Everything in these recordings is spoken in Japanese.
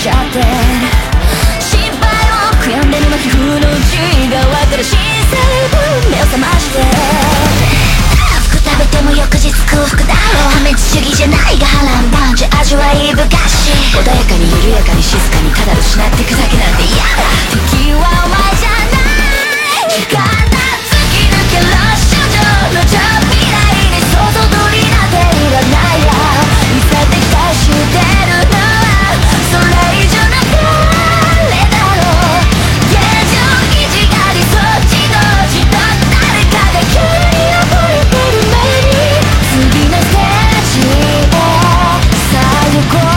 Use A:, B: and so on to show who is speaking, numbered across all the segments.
A: ちゃって失敗を悔やんでるの皮膚の内側から新細胞目を覚まして服食べても翌日空腹だろう破滅主義じゃないが波乱万丈味わい深し穏やかに緩やかに静かにただ失ってくだけなんて嫌だ敵はお前じゃない時間だ突き抜けろ少女のじゃ未来に想像通りなんていらないやいざでかしてるのはそれ以上の誰だろう現状維持が理想自動自動誰かが急に溺れてる目に次のステージへさあ行こ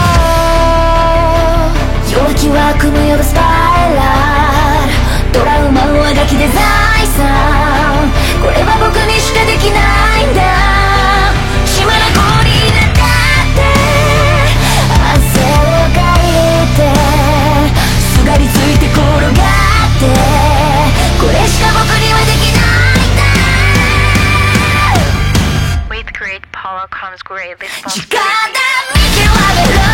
A: う弱気は組むようスパイラルドラマをあがきで財産これは僕にしかできないんだ島の氷になって汗をかいてすがりついて転がってこれしか僕にはできないんだ
B: With great power comes great
A: 力だ見極めろ